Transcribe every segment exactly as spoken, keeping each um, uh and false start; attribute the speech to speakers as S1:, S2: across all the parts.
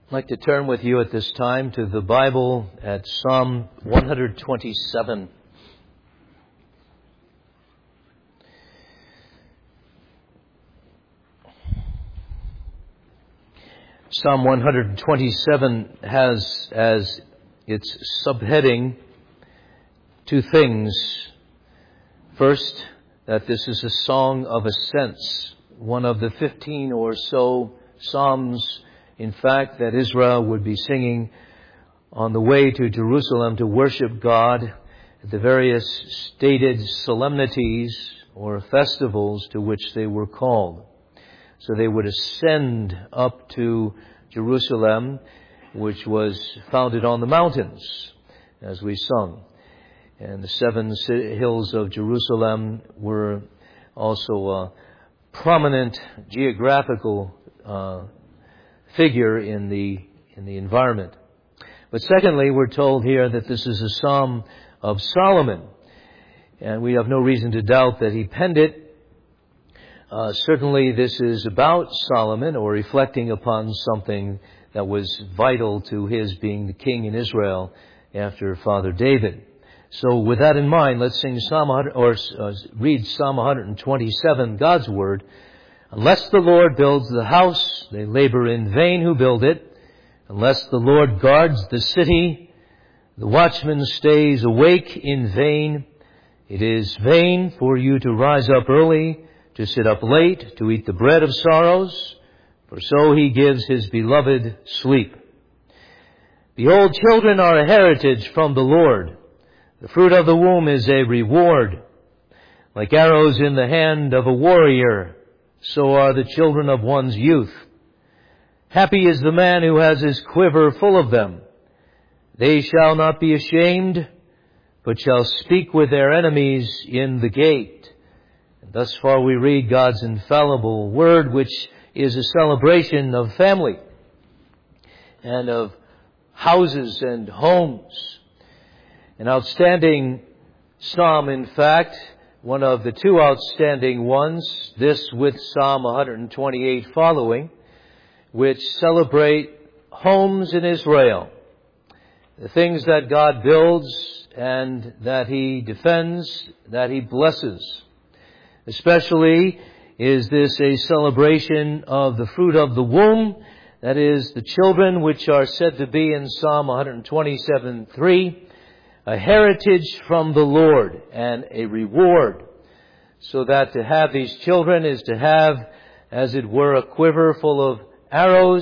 S1: I'd like to turn with you at this time to the Bible at Psalm one twenty-seven. Psalm one twenty-seven has as its subheading two things. First, that this is a song of ascents, one of the fifteen or so psalms, in fact, that Israel would be singing on the way to Jerusalem to worship God at the various stated solemnities or festivals to which they were called. So they would ascend up to Jerusalem, which was founded on the mountains, as we sung. And the seven hills of Jerusalem were also a prominent geographical uh, figure in the in the environment. But secondly, we're told here that this is a psalm of Solomon, and we have no reason to doubt that he penned it. Uh, certainly this is about Solomon, or reflecting upon something that was vital to his being the king in Israel after Father David. So with that in mind, let's sing Psalm one hundred, or uh, read Psalm one twenty-seven, God's Word. Unless the Lord builds the house, they labor in vain who build it. Unless the Lord guards the city, the watchman stays awake in vain. It is vain for you to rise up early, to sit up late, to eat the bread of sorrows, for so he gives his beloved sleep. Behold, children are a heritage from the Lord. The fruit of the womb is a reward. Like arrows in the hand of a warrior, so are the children of one's youth. Happy is the man who has his quiver full of them. They shall not be ashamed, but shall speak with their enemies in the gate. And thus far we read God's infallible word, which is a celebration of family and of houses and homes. An outstanding psalm, in fact, one of the two outstanding ones, this with Psalm one twenty-eight following, which celebrate homes in Israel, the things that God builds and that He defends, that He blesses. Especially is this a celebration of the fruit of the womb, that is, the children which are said to be in Psalm one twenty-seven three, a heritage from the Lord and a reward. So that to have these children is to have, as it were, a quiver full of arrows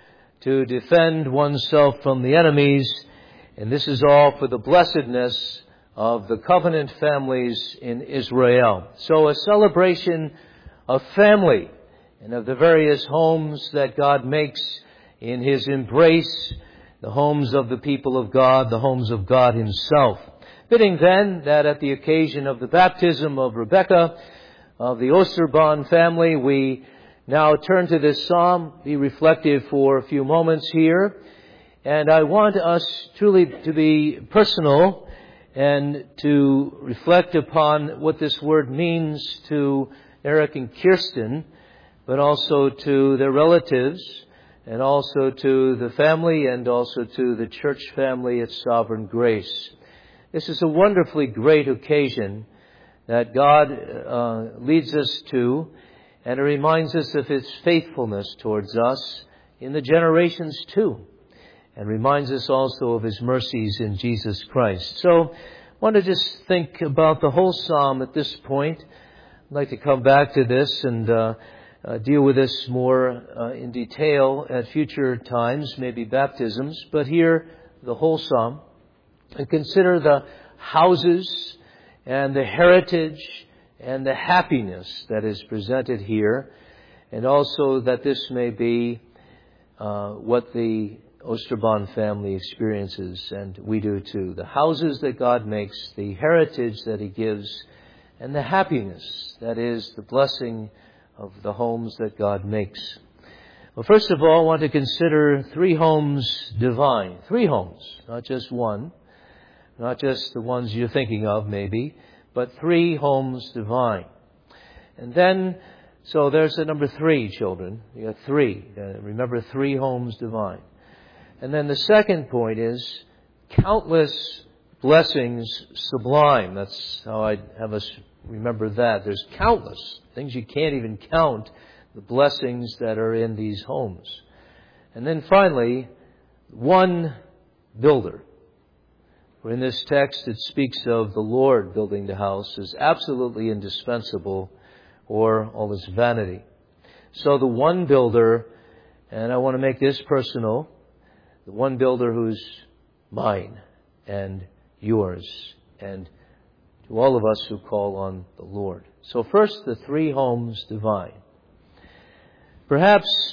S1: to defend oneself from the enemies. And this is all for the blessedness of the covenant families in Israel. So a celebration of family and of the various homes that God makes in His embrace, the homes of the people of God, the homes of God Himself. Fitting then that at the occasion of the baptism of Rebekah, of the Osterbahn family, we now turn to this psalm, be reflective for a few moments here. And I want us truly to be personal and to reflect upon what this word means to Eric and Kirsten, but also to their relatives, and also to the family, and also to the church family at Sovereign Grace. This is a wonderfully great occasion that God uh, leads us to, and it reminds us of His faithfulness towards us in the generations too, and reminds us also of His mercies in Jesus Christ. So I want to just think about the whole psalm at this point. I'd like to come back to this and uh, uh, deal with this more uh, in detail at future times, maybe baptisms, but here the whole psalm, and consider the houses and the heritage and the happiness that is presented here, and also that this may be uh, what the Osterbahn family experiences, and we do too. The houses that God makes, the heritage that He gives, and the happiness that is the blessing of the homes that God makes. Well, first of all, I want to consider three homes divine. Three homes, not just one. Not just the ones you're thinking of, maybe, but three homes divine. And then, so there's the number three, children. You got three. Uh, remember, three homes divine. And then the second point is countless blessings sublime. That's how I have us remember that. There's countless things you can't even count, the blessings that are in these homes. And then finally, one builder. For in this text it speaks of the Lord building the house as absolutely indispensable, or all is vanity. So the one builder, and I want to make this personal, the one builder who's mine and yours, and to all of us who call on the Lord. So first, the three homes divine. Perhaps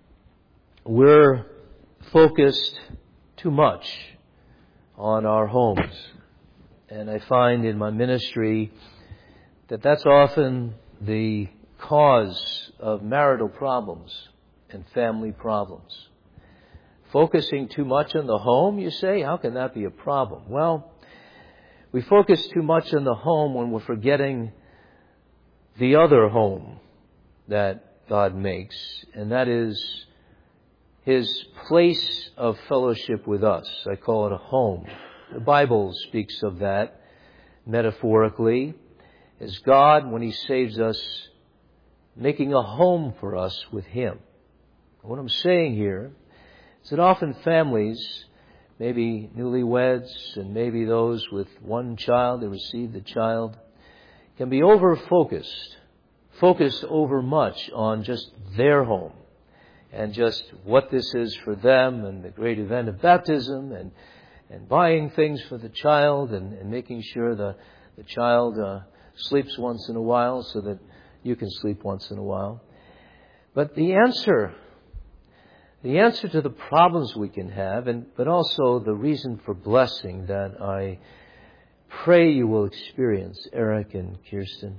S1: we're focused too much on our homes. And I find in my ministry that that's often the cause of marital problems and family problems. Focusing too much on the home, you say, how can that be a problem? Well, we focus too much on the home when we're forgetting the other home that God makes, and that is His place of fellowship with us. I call it a home. The Bible speaks of that metaphorically as God, when He saves us, making a home for us with Him. What I'm saying here is that often families, maybe newlyweds and maybe those with one child, they receive the child, can be over-focused, focused over much on just their home and just what this is for them and the great event of baptism and, and buying things for the child and, and making sure the, the child uh, sleeps once in a while so that you can sleep once in a while. But the answer, the answer to the problems we can have, and but also the reason for blessing that I pray you will experience, Eric and Kirsten,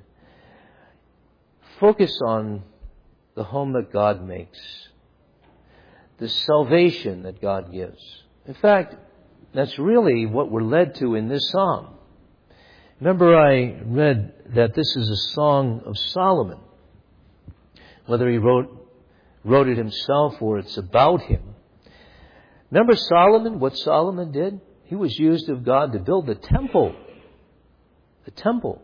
S1: focus on the home that God makes, the salvation that God gives. In fact, that's really what we're led to in this psalm. Remember, I read that this is a song of Solomon. Whether he wrote wrote it himself or it's about him. Remember Solomon, what Solomon did? He was used of God to build the temple. The temple.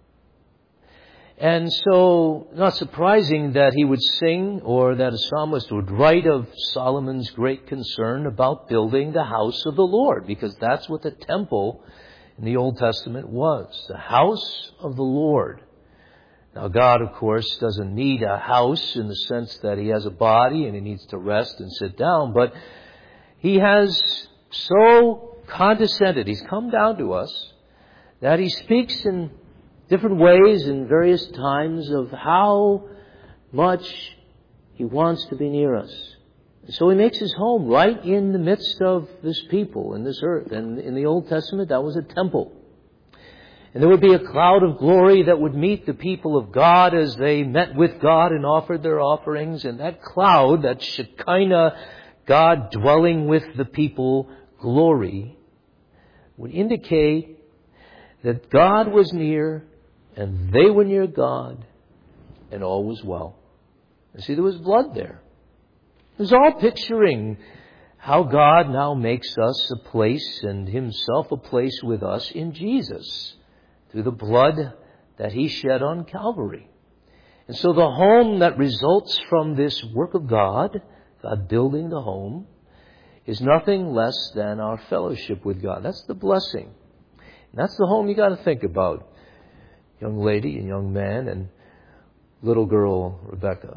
S1: And so, not surprising that he would sing or that a psalmist would write of Solomon's great concern about building the house of the Lord, because that's what the temple in the Old Testament was, the house of the Lord. Now, God, of course, doesn't need a house in the sense that He has a body and He needs to rest and sit down, but He has so condescended, He's come down to us, that He speaks in different ways in various times of how much He wants to be near us. So He makes His home right in the midst of this people and this earth. And in the Old Testament, that was a temple. And there would be a cloud of glory that would meet the people of God as they met with God and offered their offerings. And that cloud, that Shekinah, God dwelling with the people, glory, would indicate that God was near and they were near God and all was well. You see, there was blood there. It was all picturing how God now makes us a place and Himself a place with us in Jesus through the blood that He shed on Calvary. And so the home that results from this work of God, God building the home, is nothing less than our fellowship with God. That's the blessing. And that's the home you got to think about, young lady and young man and little girl Rebecca.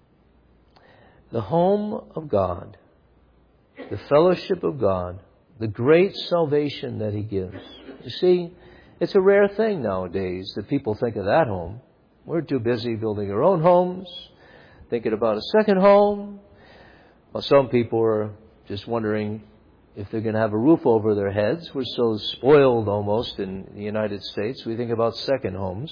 S1: The home of God, the fellowship of God, the great salvation that He gives. You see, it's a rare thing nowadays that people think of that home. We're too busy building our own homes, thinking about a second home. Well, some people are just wondering if they're going to have a roof over their heads. We're so spoiled almost in the United States. We think about second homes.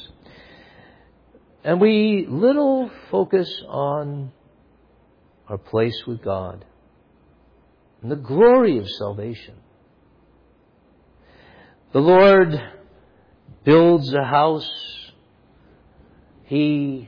S1: And we little focus on our place with God and the glory of salvation. The Lord builds a house. He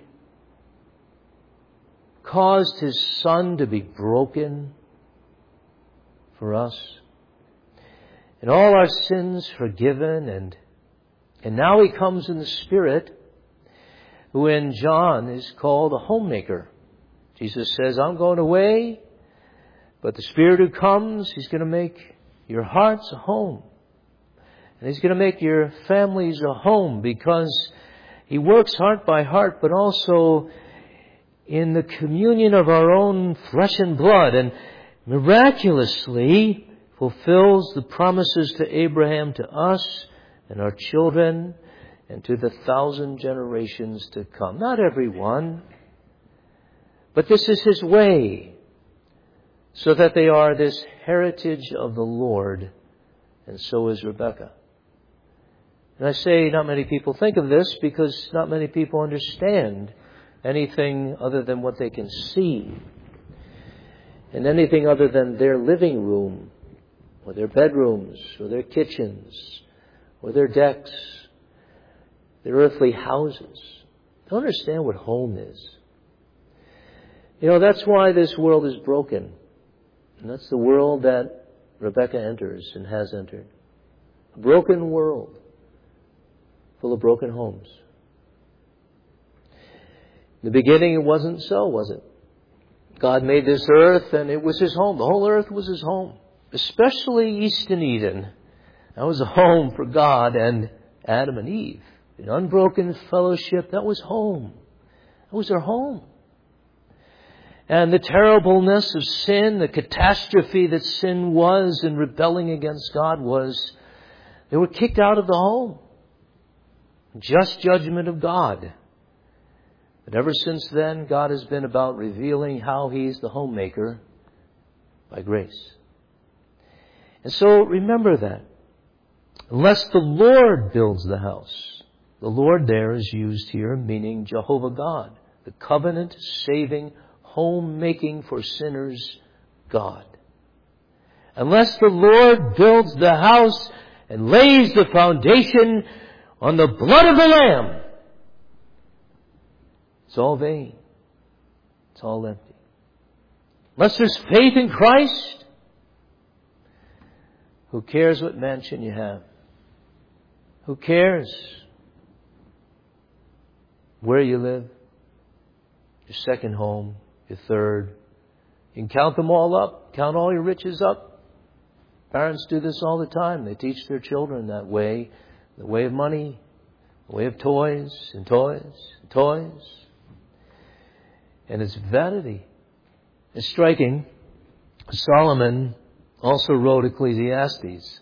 S1: caused His Son to be broken for us. And all our sins forgiven, and and now He comes in the Spirit, who in John is called a homemaker. Jesus says, I'm going away, but the Spirit who comes, He's going to make your hearts a home. And He's going to make your families a home, because He works heart by heart, but also in the communion of our own flesh and blood, and miraculously fulfills the promises to Abraham, to us and our children, and to the thousand generations to come. Not everyone, but this is His way, so that they are this heritage of the Lord, and so is Rebekah. And I say not many people think of this because not many people understand anything other than what they can see, and anything other than their living room, or their bedrooms, or their kitchens, or their decks, their earthly houses. They don't understand what home is. You know, that's why this world is broken. And that's the world that Rebekah enters and has entered. A broken world full of broken homes. In the beginning, it wasn't so, was it? God made this earth, and it was His home. The whole earth was His home. Especially East in Eden. That was a home for God and Adam and Eve. In unbroken fellowship, that was home. That was their home. And the terribleness of sin, the catastrophe that sin was in rebelling against God was, they were kicked out of the home. Just judgment of God. But ever since then, God has been about revealing how He's the homemaker by grace. And so remember that. Unless the Lord builds the house. The Lord there is used here, meaning Jehovah God. The covenant, saving, home-making for sinners God. Unless the Lord builds the house and lays the foundation on the blood of the Lamb, it's all vain. It's all empty. Unless there's faith in Christ, who cares what mansion you have? Who cares where you live? Your second home, your third. You can count them all up. Count all your riches up. Parents do this all the time. They teach their children that way. The way of money, the way of toys and toys and toys. And it's vanity. It's striking. Solomon also wrote Ecclesiastes.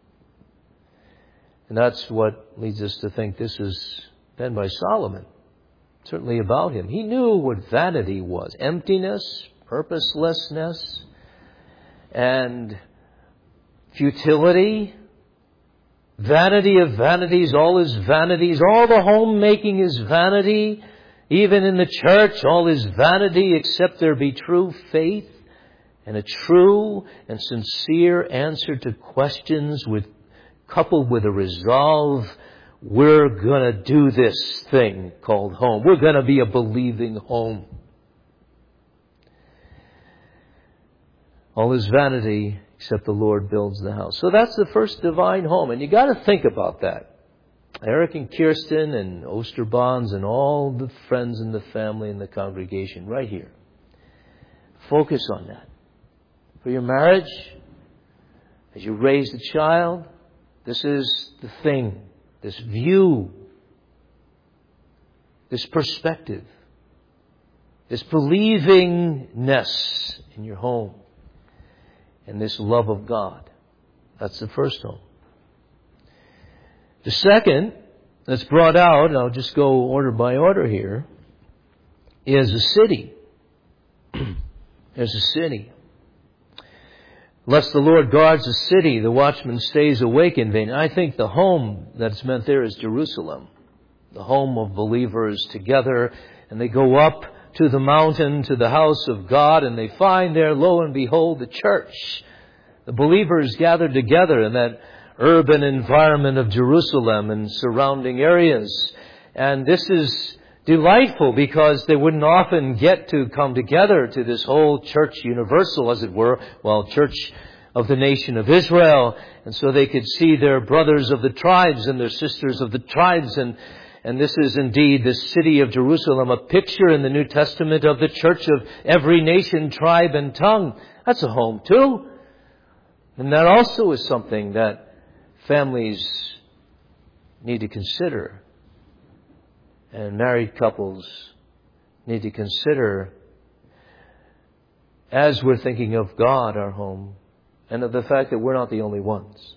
S1: And that's what leads us to think this is penned by Solomon. Certainly about him. He knew what vanity was. Emptiness, purposelessness, and futility. Vanity of vanities, all is vanities. All the homemaking is vanity. Even in the church, all is vanity except there be true faith and a true and sincere answer to questions with coupled with a resolve. We're going to do this thing called home. We're going to be a believing home. All is vanity except the Lord builds the house. So that's the first divine home. And you got to think about that. Eric and Kirsten and Osterbonds and all the friends in the family and the congregation right here. Focus on that. For your marriage, as you raise the child, this is the thing, this view, this perspective, this believingness in your home, and this love of God. That's the first home. The second that's brought out, and I'll just go order by order here, is a city. There's a city. Unless the Lord guards the city, the watchman stays awake in vain. I think the home that's meant there is Jerusalem. The home of believers together. And they go up to the mountain, to the house of God, and they find there, lo and behold, the church. The believers gathered together in that urban environment of Jerusalem and surrounding areas. And this is delightful because they wouldn't often get to come together to this whole church universal, as it were. Well, church of the nation of Israel. And so they could see their brothers of the tribes and their sisters of the tribes. And, and this is indeed the city of Jerusalem, a picture in the New Testament of the church of every nation, tribe, and tongue. That's a home too. And that also is something that families need to consider. And married couples need to consider as we're thinking of God, our home, and of the fact that we're not the only ones.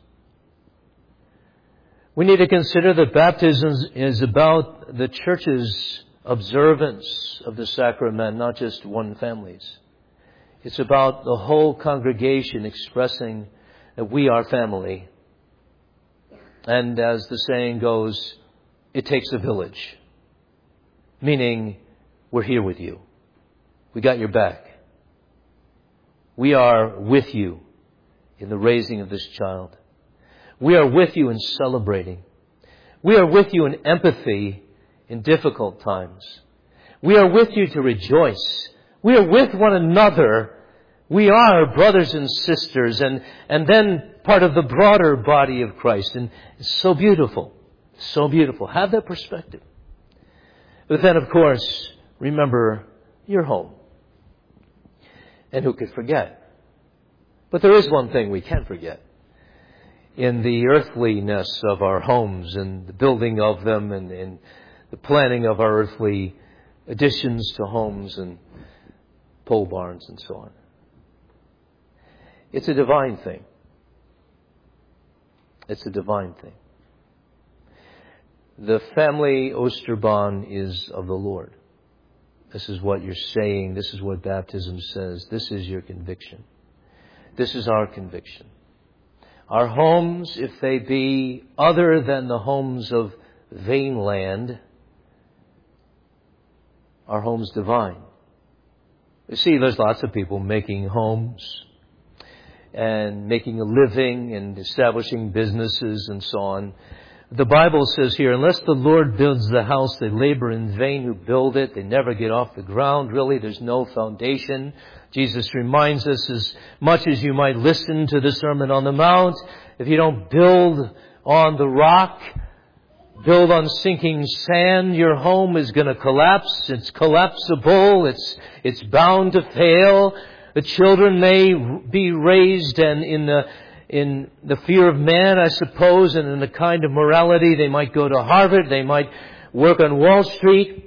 S1: We need to consider that baptism is about the church's observance of the sacrament, not just one family's. It's about the whole congregation expressing that we are family. And as the saying goes, it takes a village. Meaning, we're here with you. We got your back. We are with you in the raising of this child. We are with you in celebrating. We are with you in empathy in difficult times. We are with you to rejoice. We are with one another. We are brothers and sisters, and, and then part of the broader body of Christ. And it's so beautiful. So beautiful. Have that perspective. But then, of course, remember your home. And who could forget? But there is one thing we can't forget. In the earthliness of our homes and the building of them and, and the planning of our earthly additions to homes and pole barns and so on. It's a divine thing. It's a divine thing. The family Osterbahn is of the Lord. This is what you're saying. This is what baptism says. This is your conviction. This is our conviction. Our homes, if they be other than the homes of vain land, are homes divine. You see, there's lots of people making homes and making a living and establishing businesses and so on. The Bible says here, unless the Lord builds the house, they labor in vain who build it. They never get off the ground, really. There's no foundation. Jesus reminds us, as much as you might listen to the Sermon on the Mount, if you don't build on the rock, build on sinking sand, your home is going to collapse. It's collapsible. It's, it's bound to fail. The children may be raised and in the In the fear of man, I suppose, and in the kind of morality, they might go to Harvard, they might work on Wall Street.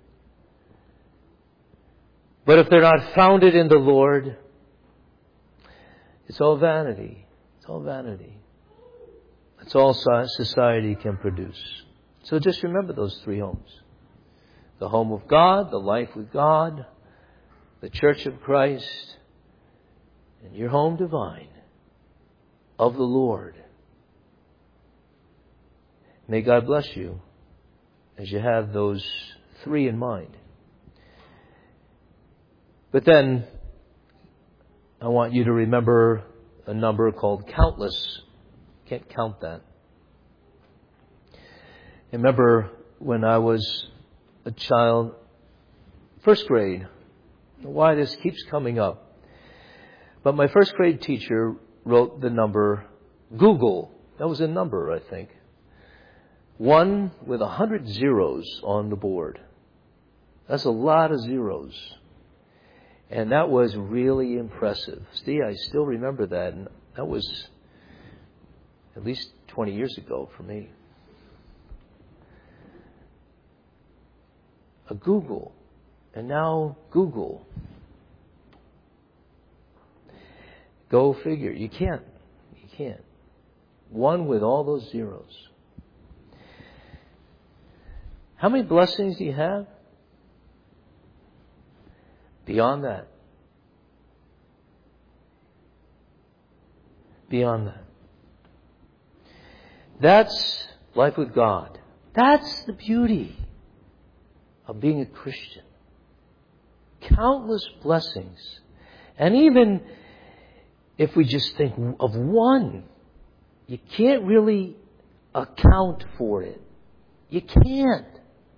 S1: But if they're not founded in the Lord, it's all vanity. It's all vanity. That's all society can produce. So just remember those three homes. The home of God, the life with God, the church of Christ, and your home divine. Of the Lord. May God bless you as you have those three in mind. But then, I want you to remember a number called countless. Can't count that. I remember when I was a child, first grade, why this keeps coming up. But my first grade teacher wrote the number Google. That was a number, I think. One with a hundred zeros on the board. That's a lot of zeros. And that was really impressive. See, I still remember that. And that was at least twenty years ago for me. A Google. And now Google. Go figure. You can't. You can't. One with all those zeros. How many blessings do you have? Beyond that. Beyond that. That's life with God. That's the beauty of being a Christian. Countless blessings. And even if we just think of one, you can't really account for it. You can't.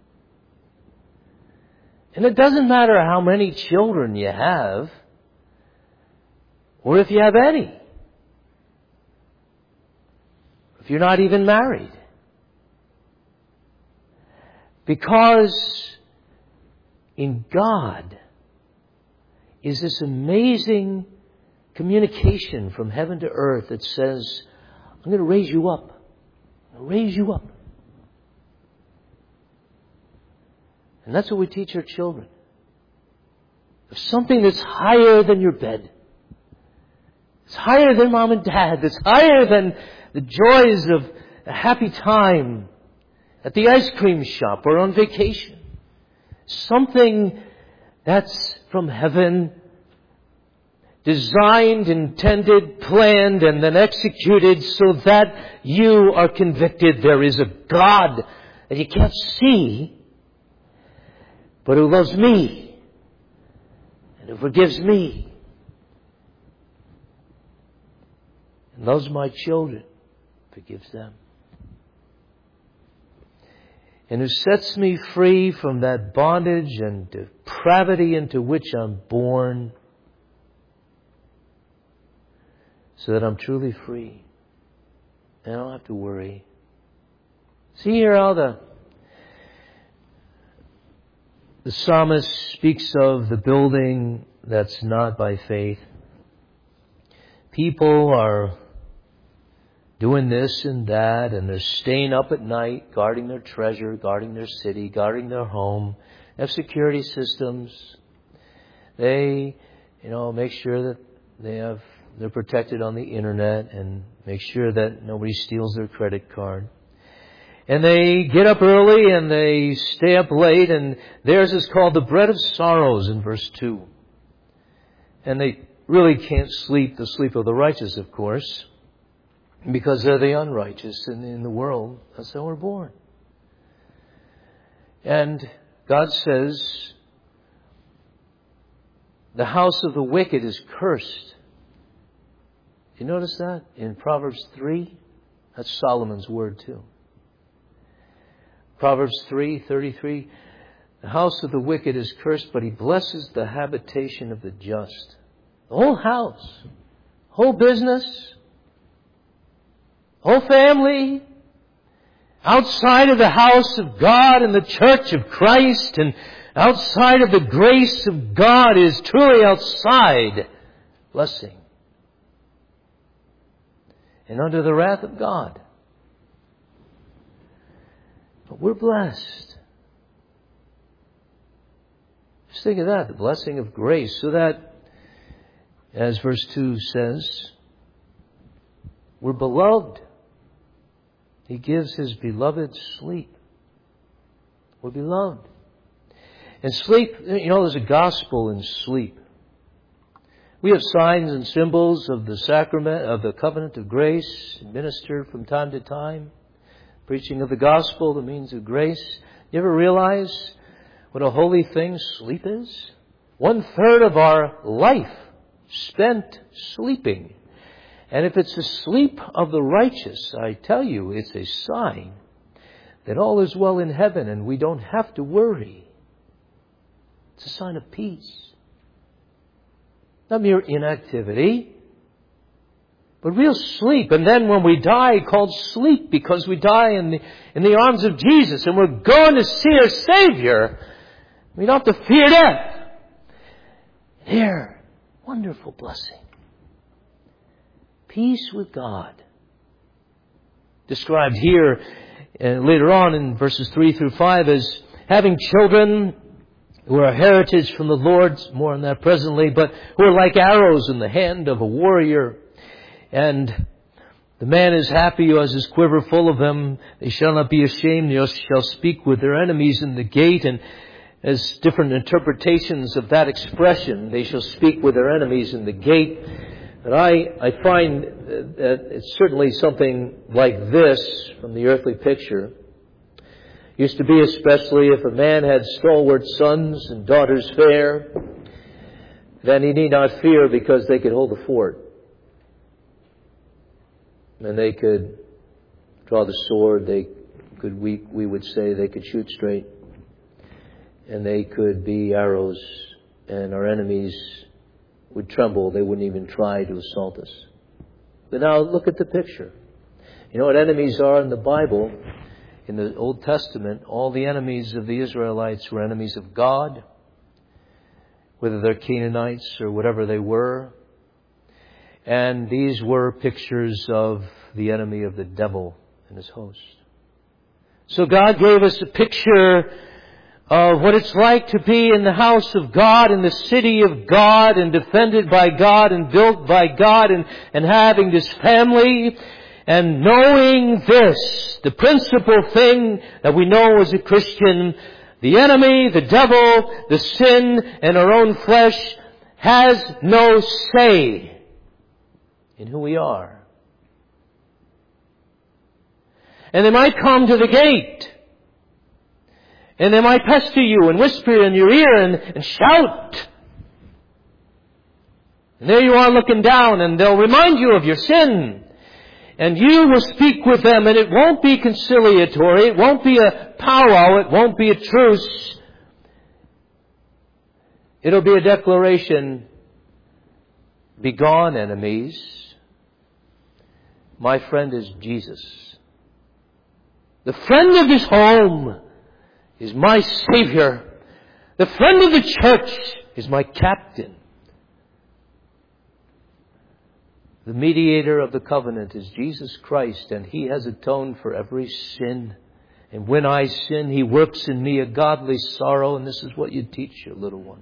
S1: And it doesn't matter how many children you have, or if you have any. if you're not even married. Because in God is this amazing communication from heaven to earth that says, I'm going to raise you up. I'm going to raise you up. And that's what we teach our children. There's something that's higher than your bed. It's higher than mom and dad. It's higher than the joys of a happy time at the ice cream shop or on vacation. Something that's from heaven, designed, intended, planned, and then executed so that you are convicted there is a God that you can't see, but who loves me and who forgives me and loves my children, forgives them, and who sets me free from that bondage and depravity into which I'm born, so that I'm truly free and I don't have to worry. See here how the the psalmist speaks of the building that's not by faith. People are doing this and that, and they're staying up at night, guarding their treasure, guarding their city, guarding their home. They have security systems. They, you know, make sure that they have, they're protected on the internet and make sure that nobody steals their credit card. And they get up early and they stay up late, and theirs is called the bread of sorrows in verse two. And they really can't sleep the sleep of the righteous, of course, because they're the unrighteous in, in the world. That's how we're born. And God says, the house of the wicked is cursed. You notice that in Proverbs three? That's Solomon's word too. Proverbs three thirty-three, the house of the wicked is cursed, but he blesses the habitation of the just. The whole house, whole business, whole family, outside of the house of God and the church of Christ and outside of the grace of God is truly outside blessing and under the wrath of God. But we're blessed. Just think of that, the blessing of grace, so that, as verse two says, we're beloved. He gives His beloved sleep. We're beloved. And sleep, you know, there's a gospel in sleep. We have signs and symbols of the sacrament, of the covenant of grace, administered from time to time. Preaching of the gospel, the means of grace. You ever realize what a holy thing sleep is? One third of our life spent sleeping. And if it's the sleep of the righteous, I tell you, it's a sign that all is well in heaven and we don't have to worry. It's a sign of peace. Not mere inactivity, but real sleep. And then when we die, called sleep, because we die in the, in the arms of Jesus and we're going to see our Savior. We don't have to fear death. Here, wonderful blessing. Peace with God. Described here uh, later on in verses three through five as having children who are a heritage from the Lord, more on that presently, but who are like arrows in the hand of a warrior. And the man is happy who has his quiver full of them. They shall not be ashamed. They shall speak with their enemies in the gate. And as different interpretations of that expression, they shall speak with their enemies in the gate. But I, I find that it's certainly something like this from the earthly picture. Used to be especially if a man had stalwart sons and daughters fair, then he need not fear because they could hold the fort. And they could draw the sword, they could, we, we would say they could shoot straight. And they could be arrows, and our enemies would tremble. They wouldn't even try to assault us. But now look at the picture. You know what enemies are in the Bible? In the Old Testament, all the enemies of the Israelites were enemies of God, whether they're Canaanites or whatever they were. And these were pictures of the enemy of the devil and his host. So God gave us a picture of what it's like to be in the house of God, in the city of God, and defended by God, and built by God, and, and having this family, and knowing this, the principal thing that we know as a Christian, the enemy, the devil, the sin, and our own flesh has no say in who we are. And they might come to the gate. And they might pester you and whisper in your ear and, and shout. And there you are looking down, and they'll remind you of your sin. And you will speak with them, and it won't be conciliatory. It won't be a powwow. It won't be a truce. It'll be a declaration, "Begone, enemies. My friend is Jesus. The friend of this home is my Savior. The friend of the church is my captain. The mediator of the covenant is Jesus Christ, and He has atoned for every sin. And when I sin, He works in me a godly sorrow." And this is what you teach your little one.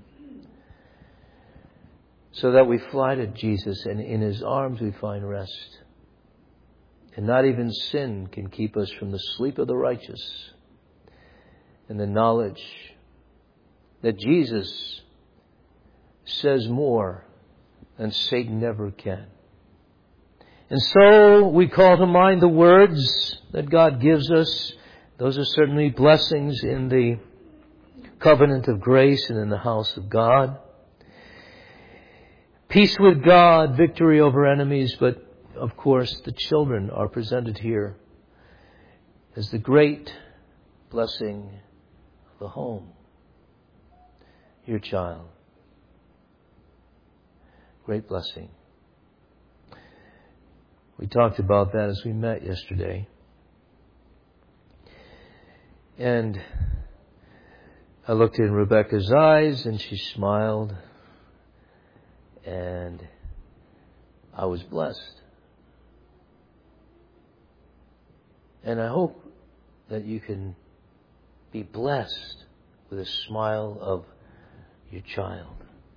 S1: So that we fly to Jesus, and in His arms we find rest. And not even sin can keep us from the sleep of the righteous, and the knowledge that Jesus says more than Satan ever can. And so we call to mind the words that God gives us. Those are certainly blessings in the covenant of grace and in the house of God. Peace with God, victory over enemies, but of course the children are presented here as the great blessing of the home. Your child. Great blessing. We talked about that as we met yesterday. And I looked in Rebecca's eyes and she smiled. And I was blessed. And I hope that you can be blessed with a smile of your child.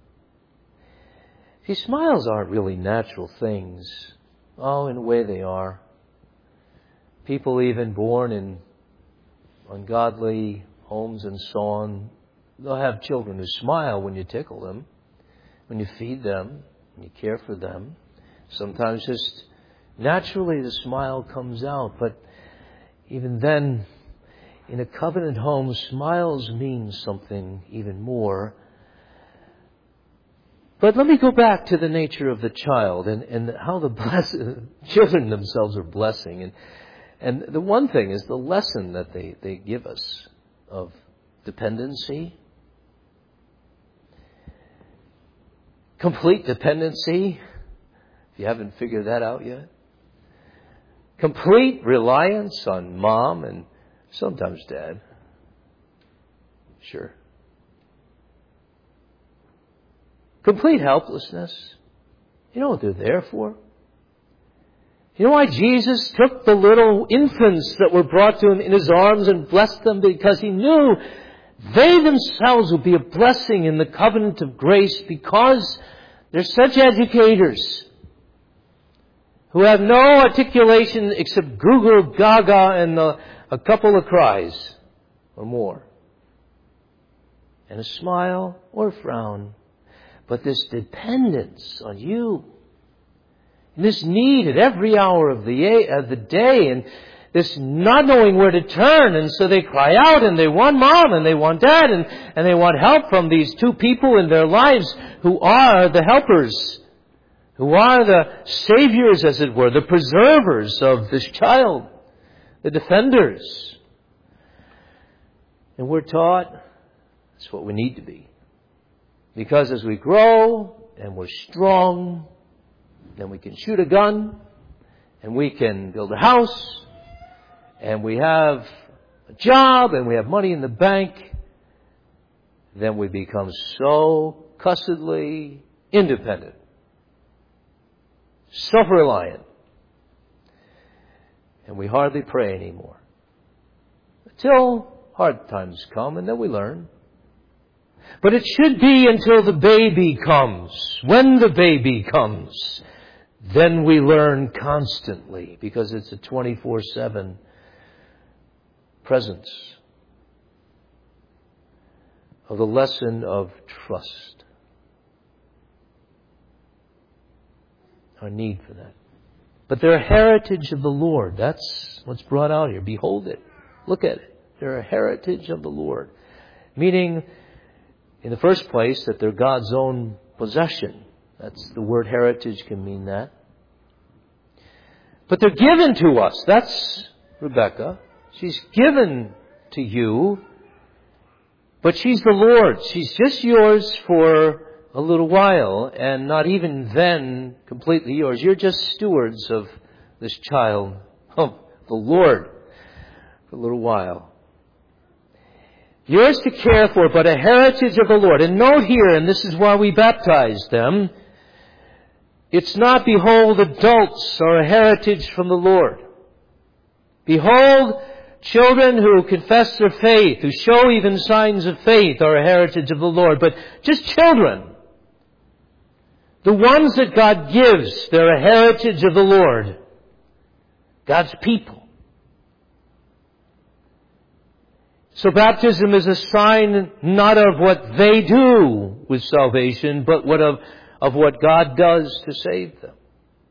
S1: See, smiles aren't really natural things. Oh, in a way they are. People even born in ungodly homes and so on, they'll have children who smile when you tickle them, when you feed them, when you care for them. Sometimes just naturally the smile comes out, but even then, in a covenant home, smiles mean something even more. But let me go back to the nature of the child and, and how the bless, children themselves are blessing. And, and the one thing is the lesson that they, they give us of dependency, complete dependency, if you haven't figured that out yet. Complete reliance on mom and sometimes dad. Sure. Complete helplessness. You know what they're there for? You know why Jesus took the little infants that were brought to Him in His arms and blessed them? Because He knew they themselves would be a blessing in the covenant of grace, because they're such educators who have no articulation except Google Gaga and a, a couple of cries or more. And a smile or a frown. But this dependence on you, and this need at every hour of the, of the day, and this not knowing where to turn, and so they cry out, and they want mom, and they want dad, and, and they want help from these two people in their lives who are the helpers, who are the saviors, as it were, the preservers of this child, the defenders. And we're taught that's what we need to be. Because as we grow and we're strong, then we can shoot a gun and we can build a house, and we have a job, and we have money in the bank, then we become so cussedly independent, self-reliant, and we hardly pray anymore. Until hard times come, and then we learn. But it should be until the baby comes. When the baby comes, then we learn constantly, because it's a twenty-four seven presence of the lesson of trust. Our need for that. But they're a heritage of the Lord. That's what's brought out here. Behold it. Look at it. They're a heritage of the Lord. Meaning, in the first place, that they're God's own possession. That's the word heritage can mean that. But they're given to us. That's Rebecca. She's given to you. But she's the Lord's. She's just yours for a little while, and not even then completely yours. You're just stewards of this child of the Lord for a little while. Yours to care for, but a heritage of the Lord. And note here, and this is why we baptize them, it's not, behold, adults are a heritage from the Lord. Behold, children who confess their faith, who show even signs of faith, are a heritage of the Lord. But just children, the ones that God gives, they're a heritage of the Lord. God's people. So baptism is a sign not of what they do with salvation, but what of, of what God does to save them.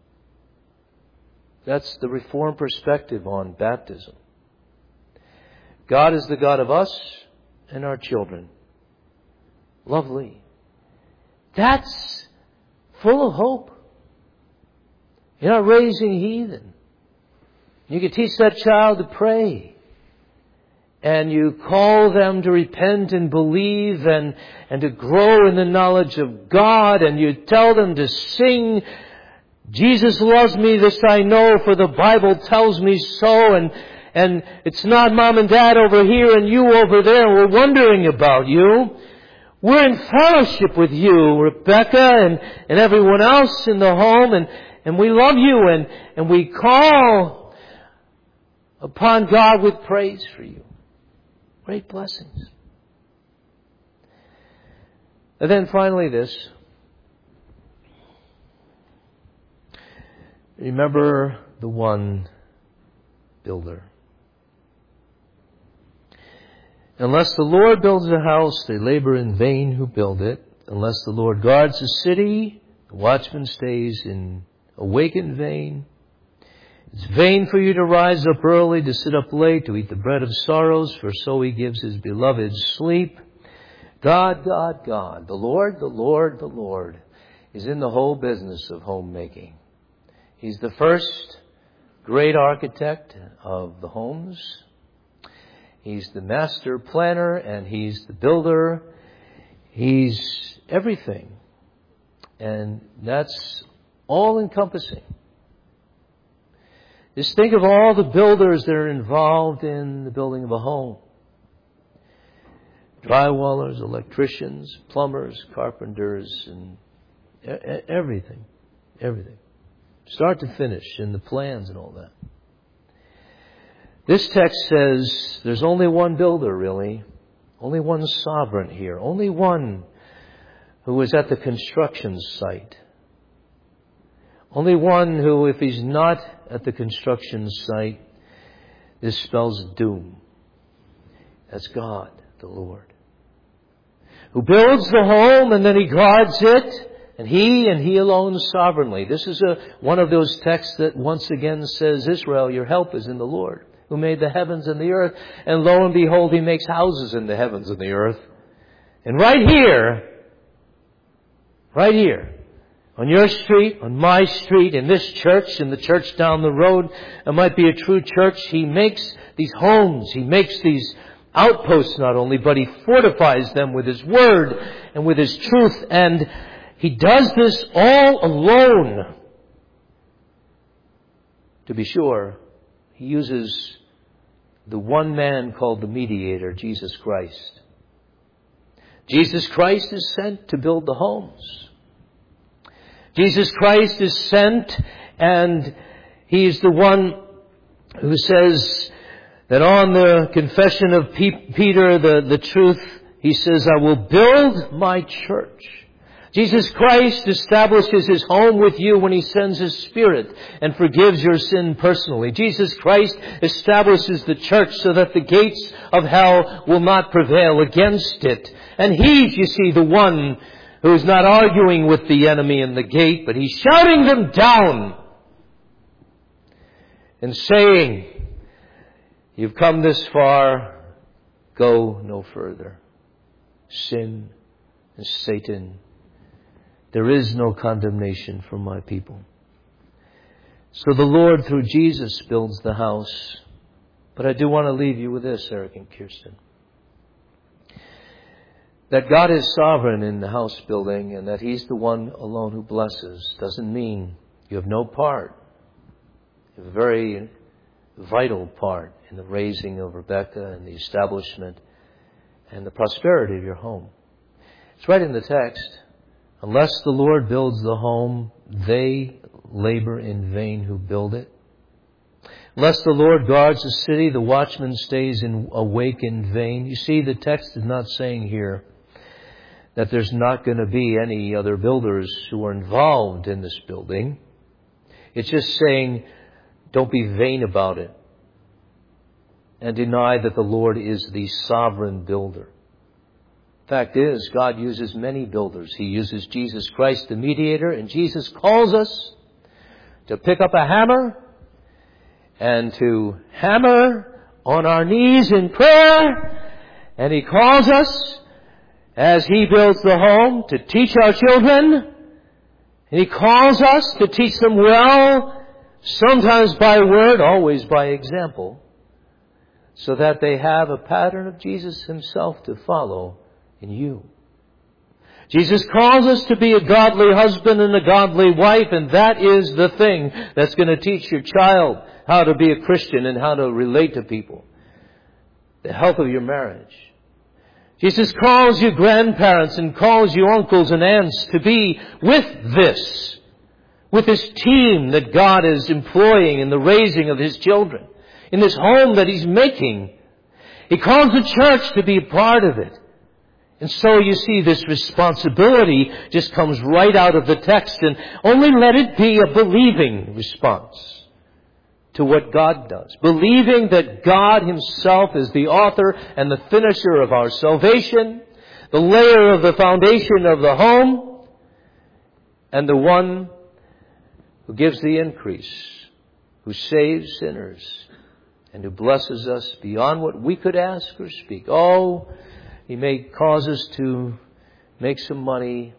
S1: That's the Reformed perspective on baptism. God is the God of us and our children. Lovely. That's full of hope. You're not raising heathen. You can teach that child to pray. And you call them to repent and believe and, and to grow in the knowledge of God. And you tell them to sing, Jesus loves me, this I know, for the Bible tells me so. And, and it's not mom and dad over here and you over there, and we're wondering about you. We're in fellowship with you, Rebecca, and, and everyone else in the home, and, and we love you, and, and we call upon God with praise for you. Great blessings. And then finally this. Remember the one builder. Unless the Lord builds a house, they labor in vain who build it. Unless the Lord guards a city, the watchman stays in awake in vain. It's vain for you to rise up early, to sit up late, to eat the bread of sorrows, for so he gives his beloved sleep. God, God, God, the Lord, the Lord, the Lord is in the whole business of homemaking. He's the first great architect of the homes. He's the master planner, and he's the builder. He's everything. And that's all-encompassing. Just think of all the builders that are involved in the building of a home. Drywallers, electricians, plumbers, carpenters, and everything. Everything. Start to finish, in the plans and all that. This text says there's only one builder, really. Only one sovereign here. Only one who is at the construction site. Only one who, if he's not at the construction site, this spells doom. That's God, the Lord, who builds the home and then he guards it, and he and he alone sovereignly. This is a, one of those texts that once again says, Israel, your help is in the Lord, who made the heavens and the earth. And lo and behold, he makes houses in the heavens and the earth. And right here, right here, on your street, on my street, in this church, in the church down the road, it might be a true church. He makes these homes. He makes these outposts not only, but he fortifies them with his word and with his truth. And he does this all alone. to be sure, He uses the one man called the mediator, Jesus Christ. Jesus Christ is sent to build the homes. Jesus Christ is sent, and He's the one who says that on the confession of Peter, the, the truth, he says, I will build my church. Jesus Christ establishes His home with you when He sends His Spirit and forgives your sin personally. Jesus Christ establishes the church so that the gates of hell will not prevail against it. And He's, you see, the one who is not arguing with the enemy in the gate, but He's shouting them down and saying, you've come this far, go no further. Sin and Satan, there is no condemnation for my people. So the Lord, through Jesus, builds the house. But I do want to leave you with this, Eric and Kirsten. That God is sovereign in the house building and that He's the one alone who blesses doesn't mean you have no part. You have a very vital part in the raising of Rebecca and the establishment and the prosperity of your home. It's right in the text. Unless the Lord builds the home, they labor in vain who build it. Unless the Lord guards the city, the watchman stays in, awake in vain. You see, the text is not saying here that there's not going to be any other builders who are involved in this building. It's just saying, don't be vain about it and deny that the Lord is the sovereign builder. Fact is, God uses many builders. He uses Jesus Christ, the mediator, and Jesus calls us to pick up a hammer and to hammer on our knees in prayer. And He calls us, as He builds the home, to teach our children. And He calls us to teach them well, sometimes by word, always by example, so that they have a pattern of Jesus Himself to follow in you. Jesus calls us to be a godly husband and a godly wife, and that is the thing that's going to teach your child how to be a Christian and how to relate to people. The health of your marriage. Jesus calls you grandparents and calls you uncles and aunts to be with this, with this team that God is employing in the raising of His children, in this home that He's making. He calls the church to be a part of it. And so you see, this responsibility just comes right out of the text, and only let it be a believing response to what God does. Believing that God Himself is the author and the finisher of our salvation, the layer of the foundation of the home, and the one who gives the increase, who saves sinners, and who blesses us beyond what we could ask or speak. Oh, He may cause us to make some money,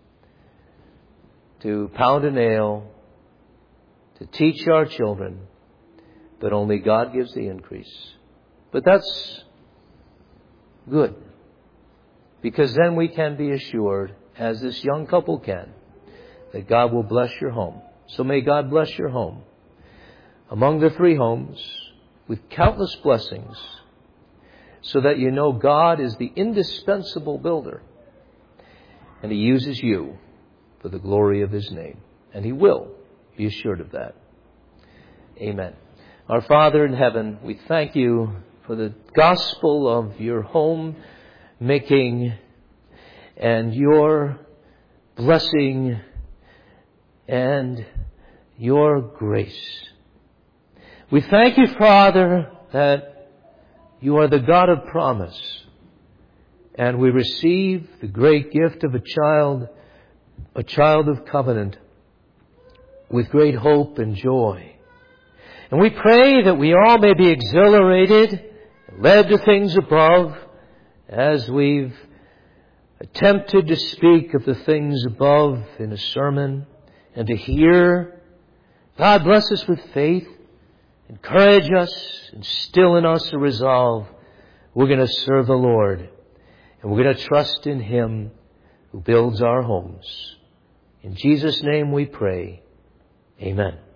S1: to pound a nail, to teach our children, but only God gives the increase. But that's good, because then we can be assured, as this young couple can, that God will bless your home. So may God bless your home among the three homes with countless blessings, so that you know God is the indispensable builder. And He uses you for the glory of His name. And He will. Be assured of that. Amen. Our Father in heaven, we thank You for the gospel of Your home making and Your blessing and Your grace. We thank You, Father, that You are the God of promise, and we receive the great gift of a child, a child of covenant, with great hope and joy. And we pray that we all may be exhilarated, led to things above, as we've attempted to speak of the things above in a sermon, and to hear. God, bless us with faith. Encourage us, instill in us a resolve. We're going to serve the Lord, and we're going to trust in Him who builds our homes. In Jesus' name we pray. Amen.